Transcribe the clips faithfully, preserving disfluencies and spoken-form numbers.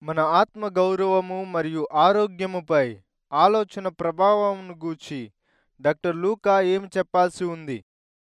మన ఆత్మ గౌరవము మరియు ఆరోగ్యముపై ఆలోచన ప్రభావమును గూర్చి డాక్టర్ లూకా ఏమి చెప్పాల్సి ఉంది?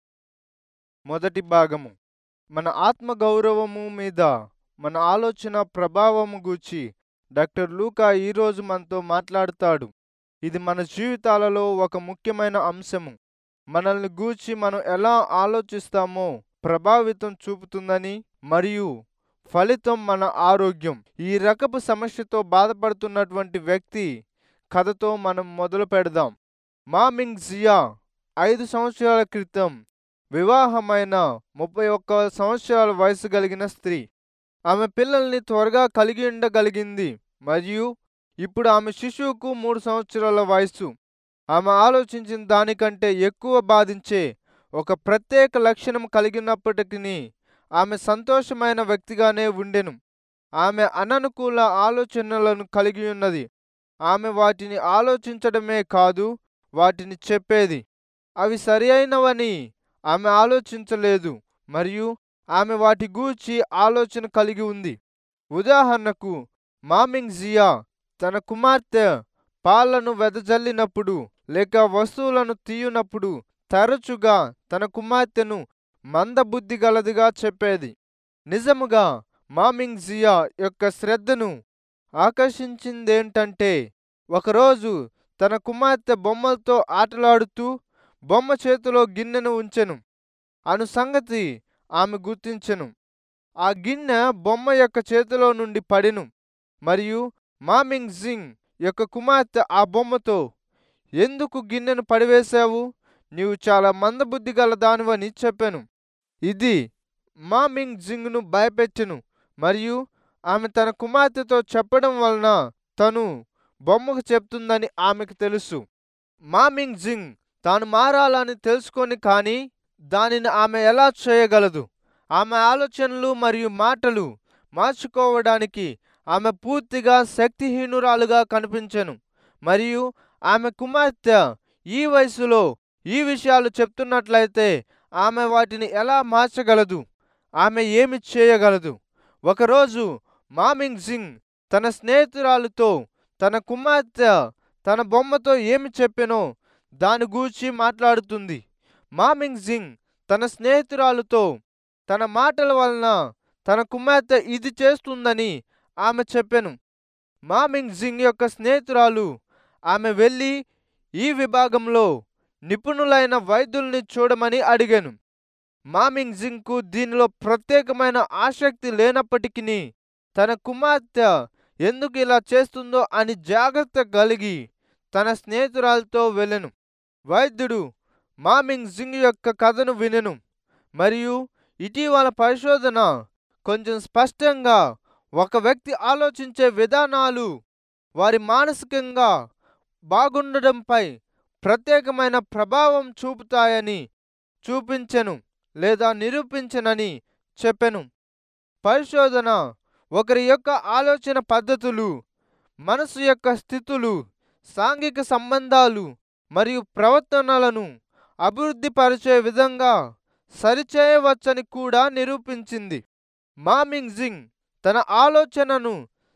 మొదటి భాగము. మన ఆత్మ గౌరవము మీద మన ఆలోచన ప్రభావము గూర్చి డాక్టర్ లూకా ఈరోజు మనతో మాట్లాడుతాడు. ఇది మన జీవితాలలో ఒక ముఖ్యమైన అంశము. మనల్ని గూర్చి మనం ఎలా ఆలోచిస్తామో ప్రభావితం చూపుతుందని, మరియు ఫలితం మన ఆరోగ్యం. ఈ రకపు సమస్యతో బాధపడుతున్నటువంటి వ్యక్తి కథతో మనం మొదలు పెడదాం. మా మింగ్ జియా ఐదు సంవత్సరాల క్రితం వివాహమైన ముప్పై ఒక్క సంవత్సరాల వయసు కలిగిన స్త్రీ. ఆమె పిల్లల్ని త్వరగా కలిగి ఉండగలిగింది మరియు ఇప్పుడు ఆమె శిశువుకు మూడు సంవత్సరాల వయసు. ఆమె ఆలోచించిన దానికంటే ఎక్కువ బాధించే ఒక ప్రత్యేక లక్షణం కలిగినప్పటికీ ఆమె సంతోషమైన వ్యక్తిగానే ఉండెను. ఆమె అననుకూల ఆలోచనలను కలిగి ఉన్నది. ఆమె వాటిని ఆలోచించడమే కాదు, వాటిని చెప్పేది. అవి సరియైనవని ఆమె ఆలోచించలేదు మరియు ఆమె వాటి గూర్చి ఆలోచన కలిగి ఉంది. ఉదాహరణకు, మామింగ్ జియా తన కుమార్తె పాలను వెదజల్లినప్పుడు లేక వస్తువులను తీయునప్పుడు తరచుగా తన కుమార్తెను మందబుద్ధి గలదిగా చెప్పేది. నిజముగా మామింగ్ జియా యొక్క శ్రద్ధను ఆకర్షించిందేంటంటే, ఒకరోజు తన కుమార్తె బొమ్మలతో ఆటలాడుతూ బొమ్మ చేతిలో గిన్నెను ఉంచెను అను సంగతి ఆమె గుర్తించెను. ఆ గిన్నె బొమ్మ యొక్క చేతిలో నుండి పడెను మరియు మామింగ్ జింగ్ యొక్క కుమార్తె ఆ బొమ్మతో, "ఎందుకు గిన్నెను పడివేశావు? నీవు చాలా మందబుద్ధి గల దానివని" చెప్పాను. ఇది మామింగ్ జింగ్ను భయపెట్టెను మరియు ఆమె తన కుమార్తెతో చెప్పడం వలన తను బొమ్మకు చెప్తుందని ఆమెకు తెలుసు. మామింగ్ జింగ్ తాను మారాలని తెలుసుకొని, కానీ దానిని ఆమె ఎలా చేయగలదు? ఆమె ఆలోచనలు మరియు మాటలు మార్చుకోవడానికి ఆమె పూర్తిగా శక్తిహీనురాలుగా కనిపించెను మరియు ఆమె కుమార్తె ఈ వయసులో ఈ విషయాలు చెప్తున్నట్లయితే ఆమె వాటిని ఎలా మార్చగలదు? ఆమె ఏమి చేయగలదు? ఒకరోజు మామింగ్ జింగ్ తన స్నేహితురాలుతో తన కుమార్తె తన బొమ్మతో ఏమి చెప్పెనో దాని గూర్చి మాట్లాడుతుంది. మామింగ్ జింగ్ తన స్నేహితురాలుతో తన మాటల వలన తన కుమార్తె ఇది చేస్తుందని ఆమె చెప్పెను. మామింగ్ జింగ్ యొక్క స్నేహితురాలు ఆమె వెళ్ళి ఈ విభాగంలో నిపుణులైన వైద్యుల్ని చూడమని అడిగాను. మామింగ్ జింగ్ కు దీనిలో ప్రత్యేకమైన ఆసక్తి లేనప్పటికీ తన కుమార్తె ఎందుకు ఇలా చేస్తుందో అని జాగ్రత్త కలిగి తన స్నేహితురాలతో వెళ్ళెను. వైద్యుడు మామింగ్ జింగ్ యొక్క కథను వినెను మరియు ఇటీవల పరిశోధన కొంచెం స్పష్టంగా ఒక వ్యక్తి ఆలోచించే విధానాలు వారి మానసికంగా బాగుండడంపై ప్రత్యేకమైన ప్రభావం చూపుతాయని చూపించెను లేదా నిరూపించెనని చెప్పెను. పరిశోధన ఒకరి యొక్క ఆలోచన పద్ధతులు, మనసు యొక్క స్థితులు, సాంఘిక సంబంధాలు మరియు ప్రవర్తనలను అభివృద్ధి పరిచే విధంగా సరిచేయవచ్చని కూడా నిరూపించింది. మామింగ్ జింగ్ తన ఆలోచనను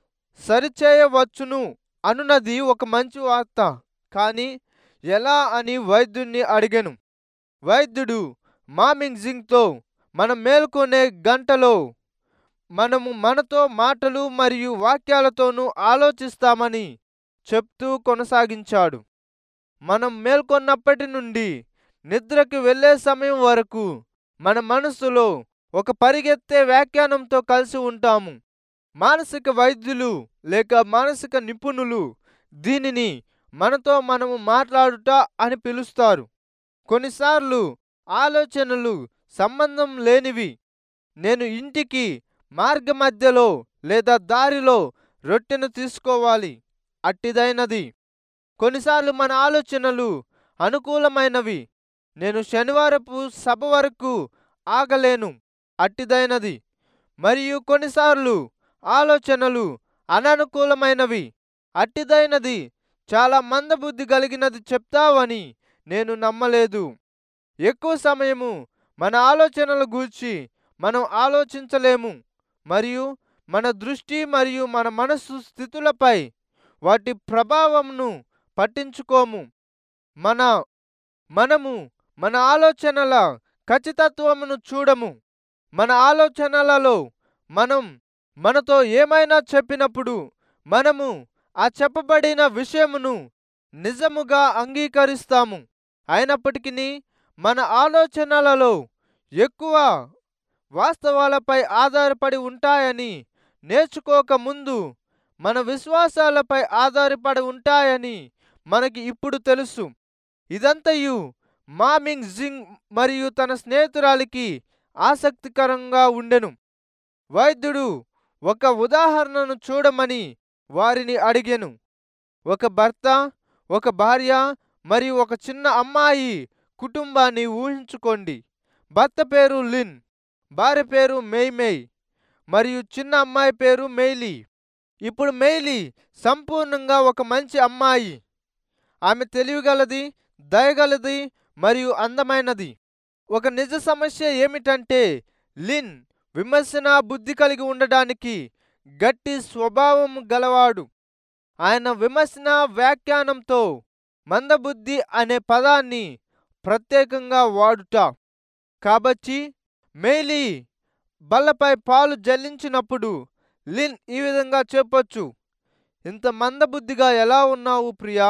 సరిచేయవచ్చును అనున్నది ఒక మంచి వార్త, కానీ ఎలా అని వైద్యుడిని అడిగాను. వైద్యుడు మామింగ్ జింగ్తో, మనం మేల్కొనే గంటలో మనము మనతో మాటలు మరియు వాక్యాలతోనూ ఆలోచిస్తామని చెప్తూ కొనసాగించాడు. మనం మేల్కొన్నప్పటి నుండి నిద్రకి వెళ్ళే సమయం వరకు మన మనసులో ఒక పరిగెత్తే వ్యాఖ్యానంతో కలిసి ఉంటాము. మానసిక వైద్యులు లేక మానసిక నిపుణులు దీనిని మనతో మనము మాట్లాడుట అని పిలుస్తారు. కొన్నిసార్లు ఆలోచనలు సంబంధం లేనివి. నేను ఇంటికి మార్గమధ్యలో లేదా దారిలో రొట్టెను తీసుకోవాలి, అట్టిదైనది. కొన్నిసార్లు మన ఆలోచనలు అనుకూలమైనవి. నేను శనివారపు సభ వరకు ఆగలేను, అట్టిదైనది. మరియు కొన్నిసార్లు ఆలోచనలు అననుకూలమైనవి. అట్టిదైనది. చాలా మందబుద్ధి కలిగినది చెప్తావని నేను నమ్మలేదు. ఎక్కువ సమయము మన ఆలోచనల గూర్చి మనం ఆలోచించలేము మరియు మన దృష్టి మరియు మన మనస్సు స్థితులపై వాటి ప్రభావంను పట్టించుకోము. మన మనము మన ఆలోచనల ఖచ్చితత్వమును చూడము. మన ఆలోచనలలో మనం మనతో ఏమైనా చెప్పినప్పుడు మనము ఆ చెప్పబడిన విషయమును నిజముగా అంగీకరిస్తాము. అయినప్పటికీ మన ఆలోచనలలో ఎక్కువ వాస్తవాలపై ఆధారపడి ఉంటాయని నేర్చుకోక ముందు మన విశ్వాసాలపై ఆధారపడి ఉంటాయని మనకి ఇప్పుడు తెలుసు. ఇదంతయు మామింగ్ జింగ్ మరియు తన స్నేహితురాలికి ఆసక్తికరంగా ఉండెను. వైద్యుడు ఒక ఉదాహరణను చూడమని వారిని అడిగెను. ఒక భర్త, ఒక భార్య మరియు ఒక చిన్న అమ్మాయి కుటుంబాన్ని ఊహించుకోండి. భర్త పేరు లిన్, భార్య పేరు మెయ్మెయ్ మరియు చిన్న అమ్మాయి పేరు మెయ్లీ. ఇప్పుడు మెయ్లీ సంపూర్ణంగా ఒక మంచి అమ్మాయి. ఆమె తెలివిగలది, దయగలది మరియు అందమైనది. ఒక నిజ సమస్య ఏమిటంటే లిన్ విమర్శనా బుద్ధి కలిగి ఉండడానికి గట్టి స్వభావం గలవాడు. ఆయన విమర్శనా వ్యాఖ్యానంతో మందబుద్ధి అనే పదాన్ని ప్రత్యేకంగా వాడుట. కాబట్టి మెయ్లీ బల్లపై పాలు జల్లించినప్పుడు లిన్ ఈ విధంగా చెప్పొచ్చు: ఇంత మందబుద్ధిగా ఎలా ఉన్నావు ప్రియా,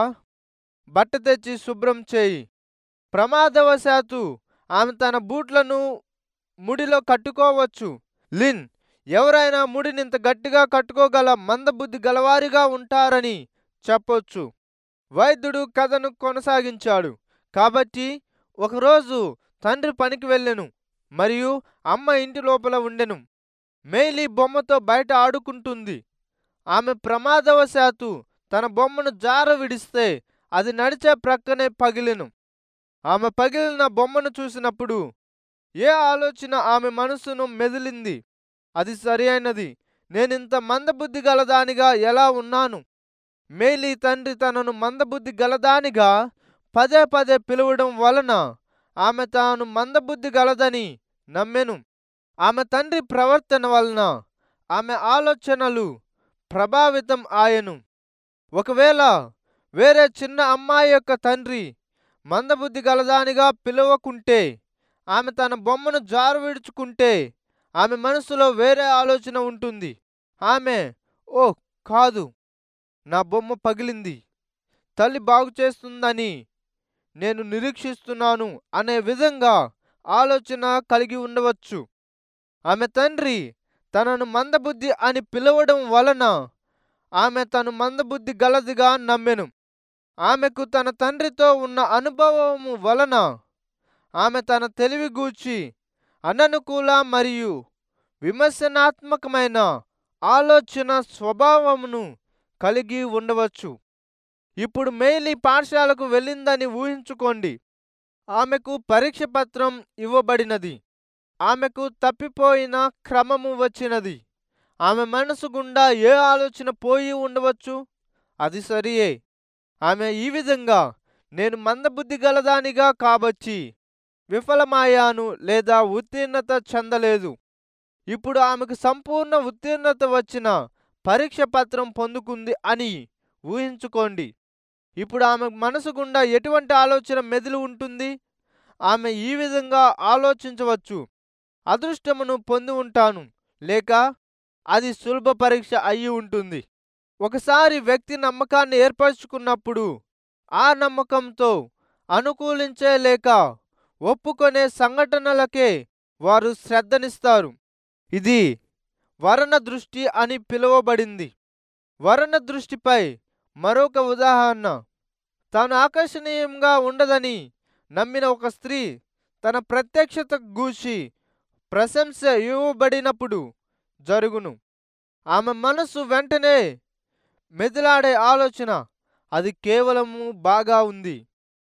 బట్ట తెచ్చి శుభ్రం చేయి. ప్రమాదవశాత్తు ఆమె తన బూట్లను ముడిలో కట్టుకోవచ్చు. లిన్ ఎవరైనా ముడిని ఇంత గట్టిగా కట్టుకోగల మందబుద్ధి గలవారిగా ఉంటారని చెప్పొచ్చు. వైద్యుడు కథను కొనసాగించాడు. కాబట్టి ఒకరోజు తండ్రి పనికి వెళ్ళెను మరియు అమ్మ ఇంటి లోపల ఉండెను. మెయ్లీ బొమ్మతో బయట ఆడుకుంటుంది. ఆమె ప్రమాదవశాత్తు తన బొమ్మను జార విడిస్తే అది నడిచే ప్రక్కనే పగిలెను. ఆమె పగిలిన బొమ్మను చూసినప్పుడు ఏ ఆలోచన ఆమె మనసును మెదిలింది? అది సరి అయినది. నేనింత మందబుద్ధి గలదానిగా ఎలా ఉన్నాను? మెయ్లీ తండ్రి తనను మందబుద్ధి గలదానిగా పదే పదే పిలవడం వలన ఆమె తాను మందబుద్ధి గలదని నమ్మెను. ఆమె తండ్రి ప్రవర్తన వలన ఆమె ఆలోచనలు ప్రభావితం ఆయను. ఒకవేళ వేరే చిన్న అమ్మాయి యొక్క తండ్రి మందబుద్ధి గలదానిగా పిలవకుంటే, ఆమె తన బొమ్మను జారు విడుచుకుంటే ఆమె మనసులో వేరే ఆలోచన ఉంటుంది. ఆమె ఓ కాదు, నా బొమ్మ పగిలింది, తల్లి బాగు చేస్తుందని నేను నిరీక్షిస్తున్నాను అనే విధంగా ఆలోచన కలిగి ఉండవచ్చు. ఆమె తండ్రి తనను మందబుద్ధి అని పిలవడం వలన ఆమె తను మందబుద్ధి గలదిగా నమ్మెను. ఆమెకు తన తండ్రితో ఉన్న అనుభవము వలన ఆమె తన తెలివి గూర్చి అననుకూల మరియు విమర్శనాత్మకమైన ఆలోచన స్వభావమును కలిగి ఉండవచ్చు. ఇప్పుడు మెయ్లీ పాఠశాలకు వెళ్ళిందని ఊహించుకోండి. ఆమెకు పరీక్ష పత్రం ఇవ్వబడినది. ఆమెకు తప్పిపోయిన క్రమము వచ్చినది. ఆమె మనసు గుండా ఏ ఆలోచన పోయి ఉండవచ్చు? అది సరియే. ఆమె ఈ విధంగా నేను మందబుద్ధి గలదానిగా కాబట్టి విఫలమయ్యాను లేదా ఉత్తీర్ణత చెందలేదు. ఇప్పుడు ఆమెకు సంపూర్ణ ఉత్తీర్ణత వచ్చిన పరీక్ష పత్రం పొందుకుంది అని ఊహించుకోండి. ఇప్పుడు ఆమె మనసు గుండా ఎటువంటి ఆలోచన మెదిలి ఉంటుంది? ఆమె ఈ విధంగా ఆలోచించవచ్చు: అదృష్టమును పొంది ఉంటాను, లేక అది సులభ పరీక్ష అయి ఉంటుంది. ఒకసారి వ్యక్తి నమ్మకాన్ని ఏర్పరచుకున్నప్పుడు ఆ నమ్మకంతో అనుకూలించే లేక ఒప్పుకొనే సంఘటనలకే వారు శ్రద్ధనిస్తారు. ఇది వరణ దృష్టి అని పిలువబడింది. వరణ దృష్టిపై మరొక ఉదాహరణ, తాను ఆకర్షణీయంగా ఉండదని నమ్మిన ఒక స్త్రీ తన ప్రత్యక్షత గూర్చి ప్రశంస ఇవ్వబడినప్పుడు జరుగును. ఆమె మనసు వెంటనే మెదిలాడే ఆలోచన, అది కేవలము బాగా ఉంది.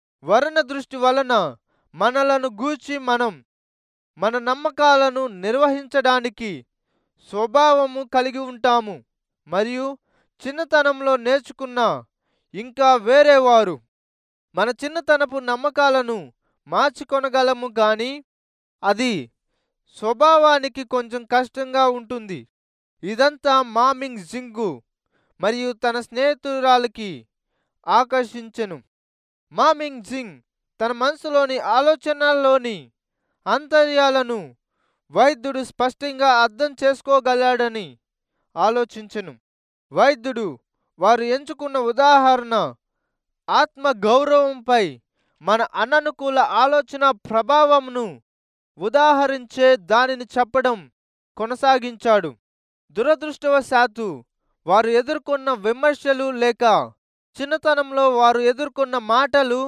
వరణ దృష్టి వలన మనలను గూర్చి మనం మన నమ్మకాలను నిర్వహించడానికి స్వభావము కలిగి ఉంటాము మరియు చిన్నతనంలో నేర్చుకున్న ఇంకా వేరేవారు మన చిన్నతనపు నమ్మకాలను మార్చుకొనగలము, కానీ అది స్వభావానికి కొంచెం కష్టంగా ఉంటుంది. ఇదంతా మామింగ్ జింగు మరియు తన స్నేహితురాలికి ఆకర్షించెను. మామింగ్ జింగ్ తన మనసులోని ఆలోచనల్లోని అంతర్యాలను వైద్యుడు స్పష్టంగా అర్థం చేసుకోగలడని ఆలోచించెను. వైద్యుడు వారు ఎంచుకున్న ఉదాహరణ ఆత్మ గౌరవంపై మన అననుకూల ఆలోచన ప్రభావంను ఉదాహరించే దానిని చెప్పడం కొనసాగించాడు. దురదృష్టవశాత్తు వారు ఎదుర్కొన్న విమర్శలు లేక చిన్నతనంలో వారు ఎదుర్కొన్న మాటలు,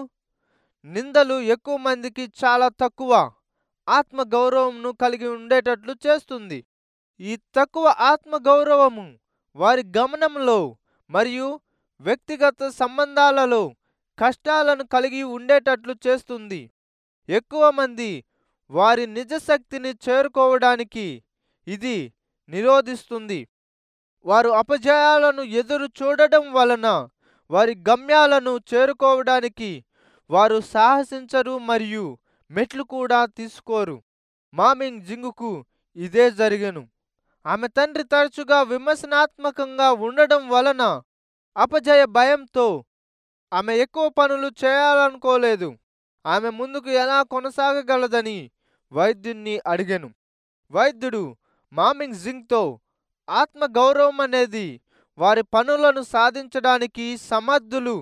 నిందలు ఎక్కువ మందికి చాలా తక్కువ ఆత్మ గౌరవంను కలిగి ఉండేటట్లు చేస్తుంది. ఈ తక్కువ ఆత్మ గౌరవము వారి గమనంలో మరియు వ్యక్తిగత సంబంధాలలో కష్టాలను కలిగి ఉండేటట్లు చేస్తుంది. ఎక్కువ మంది వారి నిజ శక్తిని చేరుకోవడానికి ఇది నిరోధిస్తుంది. వారు అపజయాలను ఎదురు చూడడం వలన వారి గమ్యాలను చేరుకోవడానికి వారు సాహసించరు మరియు మెట్లు కూడా తీసుకోరు. మామింగ్ జింగుకు ఇదే జరిగెను. ఆమె తండ్రి తరచుగా విమర్శనాత్మకంగా ఉండడం వలన అపజయ భయంతో ఆమె ఎక్కువ పనులు చేయాలనుకోలేదు. ఆమె ముందుకు ఎలా కొనసాగగలదని వైద్యుణ్ణి అడిగెను. వైద్యుడు మామింగ్ జింగ్తో ఆత్మ గౌరవం అనేది వారి పనులను సాధించడానికి సమర్థులు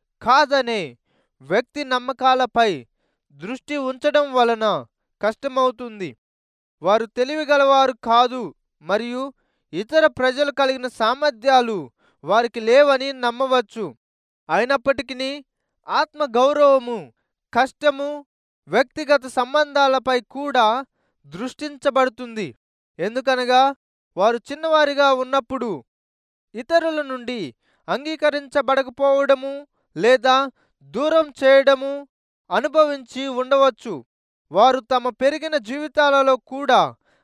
కాదనే వ్యక్తి నమ్మకాలపై దృష్టి ఉంచడం వలన కష్టమవుతుంది. వారు తెలివిగలవారు కాదు మరియు ఇతర ప్రజలు కలిగిన సామర్థ్యాలు వారికి లేవని నమ్మవచ్చు. అయినప్పటికీ ఆత్మ గౌరవము, కష్టము, వ్యక్తిగత సంబంధాలపై కూడా దృష్టించబడుతుంది. ఎందుకనగా వారు చిన్నవారిగా ఉన్నప్పుడు ఇతరుల నుండి అంగీకరించబడకపోవడము లేదా దూరం చేయడము అనుభవించి ఉండవచ్చు. వారు తమ పెరిగిన జీవితాలలో కూడా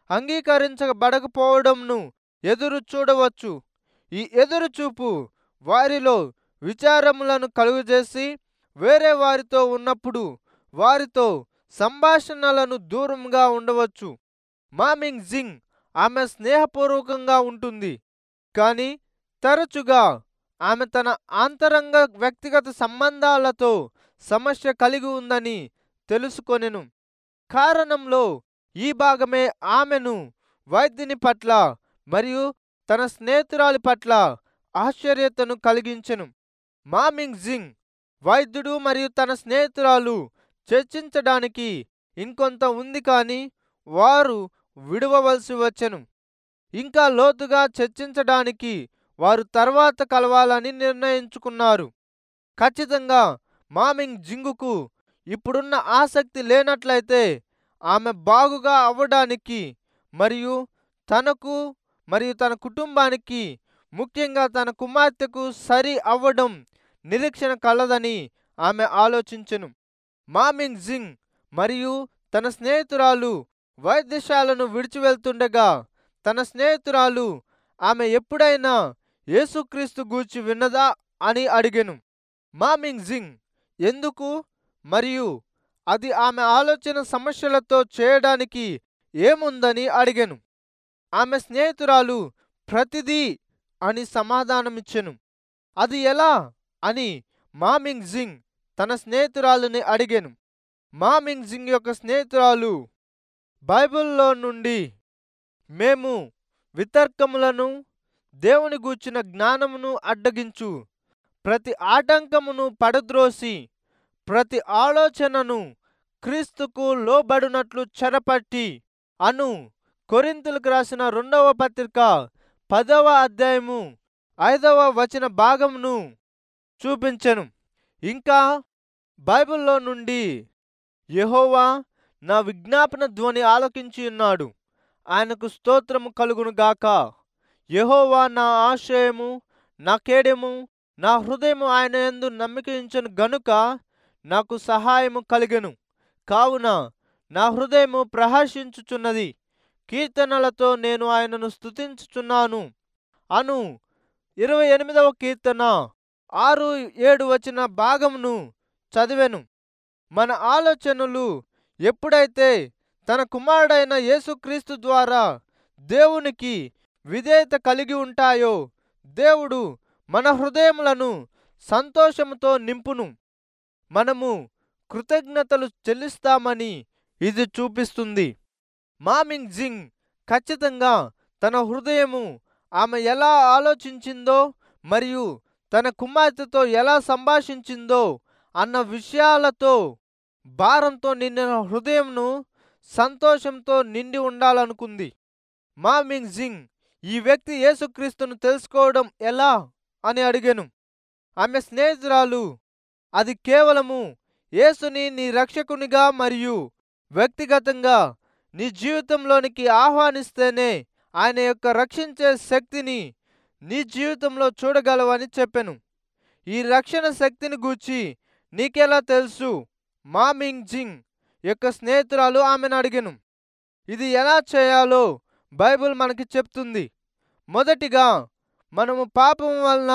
అంగీకరించబడకపోవడంను ఎదురు చూడవచ్చు. ఈ ఎదురుచూపు వారిలో విచారములను కలుగజేసి వేరే వారితో ఉన్నప్పుడు వారితో సంభాషణలను దూరంగా ఉండవచ్చు. మామింగ్ జింగ్ ఆమె స్నేహపూర్వకంగా ఉంటుంది, కానీ తరచుగా ఆమె తన అంతరంగ వ్యక్తిగత సంబంధాలతో సమస్య కలిగి ఉందని తెలుసుకొనెను. కారణంలో ఈ భాగమే ఆమెను వైద్యుని పట్ల మరియు తన స్నేహితురాలి పట్ల ఆశ్చర్యతను కలిగించెను. మామింగ్ జింగ్ వైద్యుడు మరియు తన స్నేహితురాలు చర్చించడానికి ఇంకొంత ఉంది, కానీ వారు విడవవలసి వచ్చెను. ఇంకా లోతుగా చర్చించడానికి వారు తర్వాత కలవాలని నిర్ణయించుకున్నారు. ఖచ్చితంగా మామింగ్ జింగుకు ఇప్పుడున్న ఆసక్తి లేనట్లయితే ఆమె బాగుగా అవ్వడానికి మరియు తనకు మరియు తన కుటుంబానికి, ముఖ్యంగా తన కుమార్తెకు సరి అవ్వడం నిరీక్షణ కలదని ఆమె ఆలోచించెను. మామింగ్ జింగ్ మరియు తన స్నేహితురాలు వైద్యశాలను విడిచి వెళ్తుండగా తన స్నేహితురాలు ఆమె ఎప్పుడైనా యేసుక్రీస్తు గూర్చి విన్నదా అని అడిగెను. మామింగ్ జింగ్ ఎందుకు మరియు అది ఆమె ఆలోచన సమస్యలతో చేయడానికి ఏముందని అడిగెను. ఆమె స్నేహితురాలు ప్రతిదీ అని సమాధానమిచ్చెను. అది ఎలా అని మామింగ్ జింగ్ తన స్నేహితురాలుని అడిగెను. మామింగ్ జింగ్ యొక్క స్నేహితురాలు బైబిల్లో నుండి మేము వితర్కములను, దేవుని గూర్చిన జ్ఞానమును అడ్డగించు ప్రతి ఆటంకమును పడద్రోసి ప్రతి ఆలోచనను క్రీస్తుకు లోబడినట్లు చెరపట్టి అను కొరింథీయులకు రాసిన రెండవ పత్రిక పదవ అధ్యాయము ఐదవ వచన భాగమును చూపించెను. ఇంకా బైబిల్లో నుండి యెహోవా నా విజ్ఞాపన ధ్వని ఆలకించి ఉన్నాడు, ఆయనకు స్తోత్రము కలుగును గాక. యెహోవా నా ఆశ్రయము, నా కేడెము, నా హృదయము ఆయన యందు నమ్మకించెను గనుక నాకు సహాయము కలిగెను. కావున నా హృదయము ప్రహర్షించుచున్నది, కీర్తనలతో నేను ఆయనను స్తుతించుచున్నాను అను ఇరవై ఎనిమిదవ కీర్తన ఆరు ఏడు వచన భాగమును చదివెను. మన ఆలోచనలు ఎప్పుడైతే తన కుమారుడైన యేసుక్రీస్తు ద్వారా దేవునికి విధేయత కలిగి ఉంటాయో దేవుడు మన హృదయములను సంతోషముతో నింపును. మనము కృతజ్ఞతలు చెల్లిస్తామని ఇది చూపిస్తుంది. మామింగ్ జింగ్ ఖచ్చితంగా తన హృదయము ఆమె ఎలా ఆలోచించిందో మరియు తన కుమార్తెతో ఎలా సంభాషించిందో అన్న విషయాలతో భారంతో నిండిన హృదయంను సంతోషంతో నిండి ఉండాలనుకుంది. మామింగ్ జింగ్ ఈ వ్యక్తి యేసుక్రీస్తును తెలుసుకోవడం ఎలా అని అడిగాను. ఆమె స్నేహితురాలు అది కేవలము యేసుని నీ రక్షకునిగా మరియు వ్యక్తిగతంగా నీ జీవితంలోనికి ఆహ్వానిస్తేనే ఆయన యొక్క రక్షించే శక్తిని నీ జీవితంలో చూడగలవని చెప్పాను. ఈ రక్షణ శక్తిని గూర్చి నీకెలా తెలుసు? మామింగ్ జింగ్ యొక్క స్నేహితురాలు ఆమెను అడిగాను. ఇది ఎలా చేయాలో బైబిల్ మనకి చెప్తుంది. మొదటిగా మనము పాపం వలన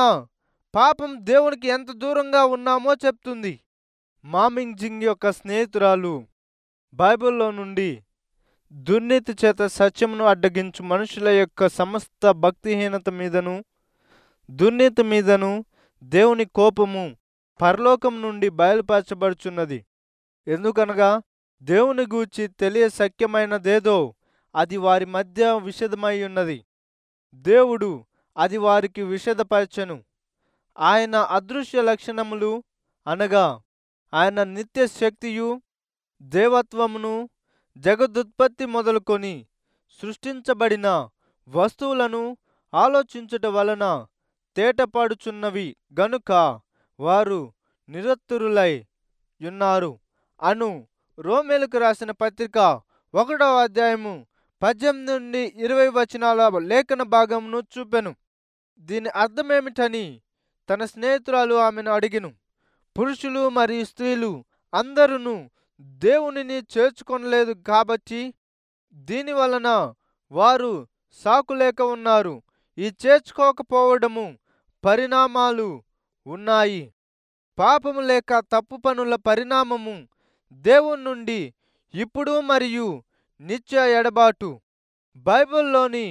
పాపం దేవునికి ఎంత దూరంగా ఉన్నామో చెప్తుంది. మామింగ్ జింగ్ యొక్క స్నేహితురాలు బైబిల్లో నుండి దుర్నీతి చేత సత్యమును అడ్డగించు మనుషుల యొక్క సమస్త భక్తిహీనత మీదను దుర్నీతి మీదను దేవుని కోపము పరలోకం నుండి బయలుపరచబడుచున్నది. ఎందుకనగా దేవుని గూర్చి తెలియ శక్యమైనదేదో అది వారి మధ్య విషదమై ఉన్నది. దేవుడు అది వారికి విషదపరచెను. ఆయన అదృశ్య లక్షణములు అనగా ఆయన నిత్య శక్తియు దేవత్వమును జగదుత్పత్తి మొదలుకొని సృష్టించబడిన వస్తువులను ఆలోచించుట వలన తేటపడుచున్నవి గనుక వారు నిరత్తురులై యున్నారు అను రోమేలకు రాసిన పత్రిక ఒకటవ అధ్యాయము పద్దెనిమిది నుండి ఇరవై వచనాల లేఖన భాగమును చూపెను. దీని అర్థమేమిటని తన స్నేహితురాలు ఆమెను అడిగిను. పురుషులు మరియు స్త్రీలు అందరూ దేవునిని చేర్చుకొనలేదు కాబట్టి దీని వలన వారు సాకులేక ఉన్నారు. ఈ చేర్చుకోకపోవడము పరిణామాలు ఉన్నాయి. పాపము లేక తప్పు పనుల పరిణామము దేవుని నుండి ఇప్పుడు మరియు నిత్య ఎడబాటు. బైబిల్లోని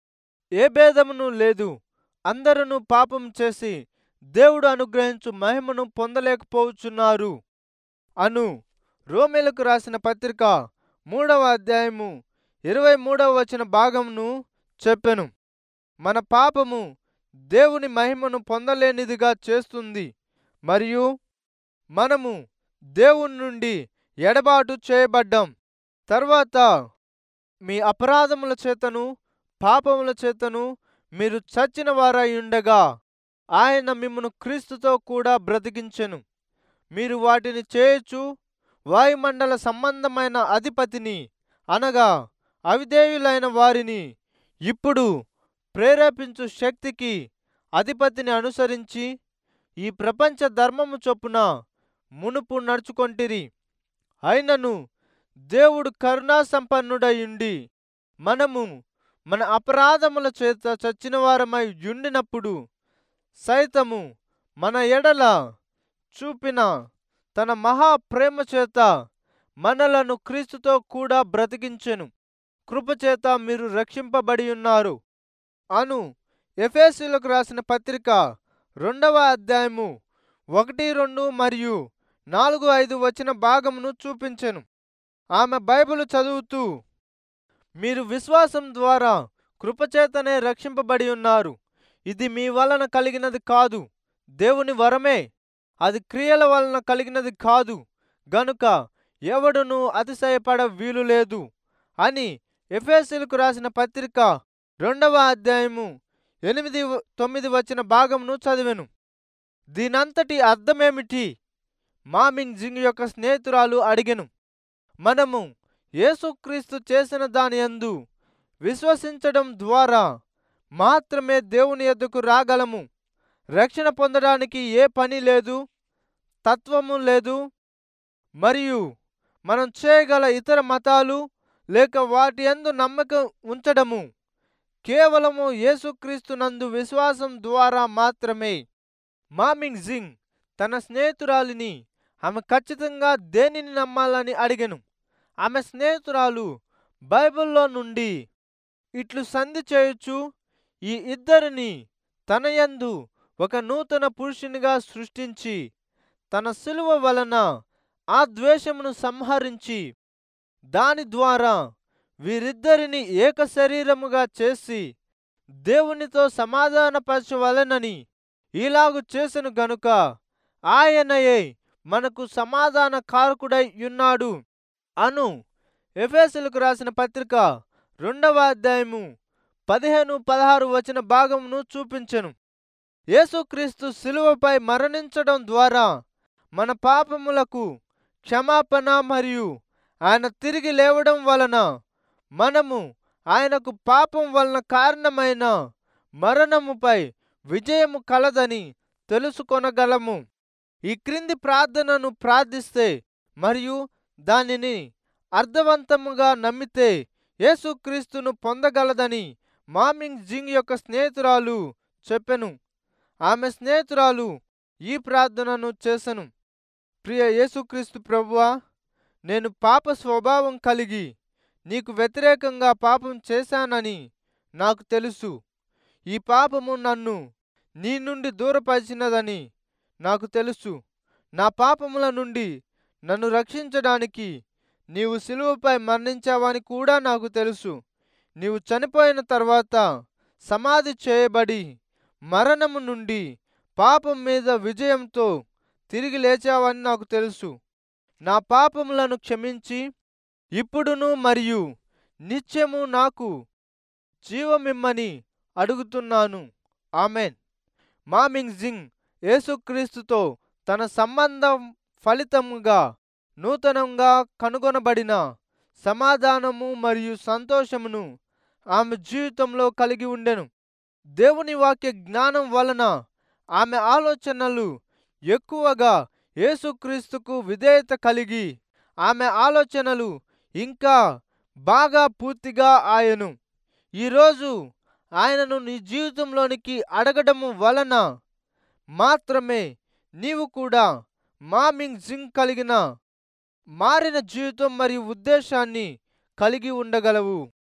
ఏ భేదమును లేదు. అందరూ పాపం చేసి దేవుడు అనుగ్రహించు మహిమను పొందలేకపోవచ్చున్నారు అను రోమేలకు రాసిన పత్రిక మూడవ అధ్యాయము ఇరవై మూడవ వచన భాగమును చెప్పెను. మన పాపము దేవుని మహిమను పొందలేనిదిగా చేస్తుంది మరియు మనము దేవుని నుండి ఎడబాటు చేయబడ్డాం. తర్వాత మీ అపరాధముల చేతను పాపముల చేతను మీరు చచ్చిన వారై ఉండగా ఆయన మిమ్మును క్రీస్తుతో కూడా బ్రతికించెను. మీరు వాటిని చేయొచ్చు వాయుమండల సంబంధమైన అధిపతిని అనగా అవిధేయులైన వారిని ఇప్పుడు ప్రేరేపించు శక్తికి అధిపతిని అనుసరించి ఈ ప్రపంచ ధర్మము చొప్పున మునుపు నడుచుకొంటిరి. అయినను దేవుడు కరుణా సంపన్నుడయుండి మనము మన అపరాధముల చేత చచ్చిన వారమై యుండినప్పుడు సైతము మన ఎడల చూపిన తన మహా ప్రేమ చేత మనలను క్రీస్తుతో కూడా బ్రతికించెను. కృపచేత మీరు రక్షింపబడి ఉన్నారు అను ఎఫెసీయులకు రాసిన పత్రిక రెండవ అధ్యాయము ఒకటి రెండు మరియు నాలుగు ఐదు వచన భాగమును చూపించెను. ఆమె బైబిల్ చదువుతూ మీరు విశ్వాసం ద్వారా కృపచేతనే రక్షింపబడి ఉన్నారు. ఇది మీ వలన కలిగినది కాదు, దేవుని వరమే. అది క్రియల వలన కలిగినది కాదు గనుక ఎవడును అతిశయపడ వీలు లేదు అని ఎఫెసీయులకు రాసిన పత్రిక రెండవ అధ్యాయము ఎనిమిది తొమ్మిది వచ్చిన భాగమును చదివెను. దీనంతటి అర్థమేమిటి? మామింగ్ జింగ్ యొక్క స్నేహితురాలు అడిగెను. మనము యేసుక్రీస్తు చేసిన దాని యందు విశ్వసించడం ద్వారా మాత్రమే దేవుని యొద్దకు రాగలము. రక్షణ పొందడానికి ఏ పని లేదు, తత్వము లేదు మరియు మనం చేయగల ఇతర మతాలు లేక వాటి యందు నమ్మకం ఉంచడము కేవలము యేసుక్రీస్తునందు విశ్వాసం ద్వారా మాత్రమే. మామింగ్ జింగ్ తన స్నేహితురాలిని ఆమె ఖచ్చితంగా దేనిని నమ్మాలని అడిగెను. ఆమె స్నేహితురాలు బైబిల్లో నుండి ఇట్లు సంధి చేయొచ్చు ఈ ఇద్దరిని తన యందు ఒక నూతన పురుషునిగా సృష్టించి తన శిలువ వలన ఆ ద్వేషమును సంహరించి దాని ద్వారా వీరిద్దరిని ఏక శరీరముగా చేసి దేవునితో సమాధానపరచవలెనని ఇలాగు చేసెను గనుక ఆయనయే మనకు సమాధాన కారకుడై ఉన్నాడు అను ఎఫెసీయులకు రాసిన పత్రిక రెండవ అధ్యాయము పదిహేను పదహారు వచన భాగమును చూపించెను. యేసుక్రీస్తు శిలువపై మరణించడం ద్వారా మన పాపములకు క్షమాపణ మరియు ఆయన తిరిగి లేవడం వలన మనము ఆయనకు పాపం వలన కారణమైన మరణముపై విజయము కలదని తెలుసుకొనగలము. ఈ క్రింది ప్రార్థనను ప్రార్థిస్తే మరియు దానిని అర్థవంతముగా నమ్మితే యేసుక్రీస్తును పొందగలదని మామింగ్ జింగ్ యొక్క స్నేహితురాలు చెప్పెను. ఆమె స్నేహితురాలు ఈ ప్రార్థనను చేసెను. ప్రియ యేసుక్రీస్తు ప్రభువా, నేను పాప స్వభావం కలిగి నీకు వ్యతిరేకంగా పాపం చేశానని నాకు తెలుసు. ఈ పాపము నన్ను నీ నుండి దూరపరిచినదని నాకు తెలుసు. నా పాపముల నుండి నన్ను రక్షించడానికి నీవు శిలువపై మరణించావని కూడా నాకు తెలుసు. నీవు చనిపోయిన తర్వాత సమాధి చేయబడి మరణము నుండి పాపం మీద విజయంతో తిరిగి లేచావని నాకు తెలుసు. నా పాపములను క్షమించి ఇప్పుడును మరియు నిత్యము నాకు జీవమిమ్మని అడుగుతున్నాను. ఆమెన్. మామింగ్ జింగ్ యేసుక్రీస్తుతో తన సంబంధం ఫలితముగా నూతనంగా కనుగొనబడిన సమాధానము మరియు సంతోషమును ఆమె జీవితంలో కలిగి ఉండెను. దేవుని వాక్య జ్ఞానం వలన ఆమె ఆలోచనలు ఎక్కువగా యేసుక్రీస్తుకు విధేయత కలిగి ఆమె ఆలోచనలు ఇంకా బాగా పూర్తిగా ఆయను. ఈరోజు ఆయనను నీ జీవితంలోనికి అడగడము వలన మాత్రమే నీవు కూడా మామింగ్ జింగ్ కలిగిన మారిన జీవితం మరియు ఉద్దేశాన్ని కలిగి ఉండగలవు.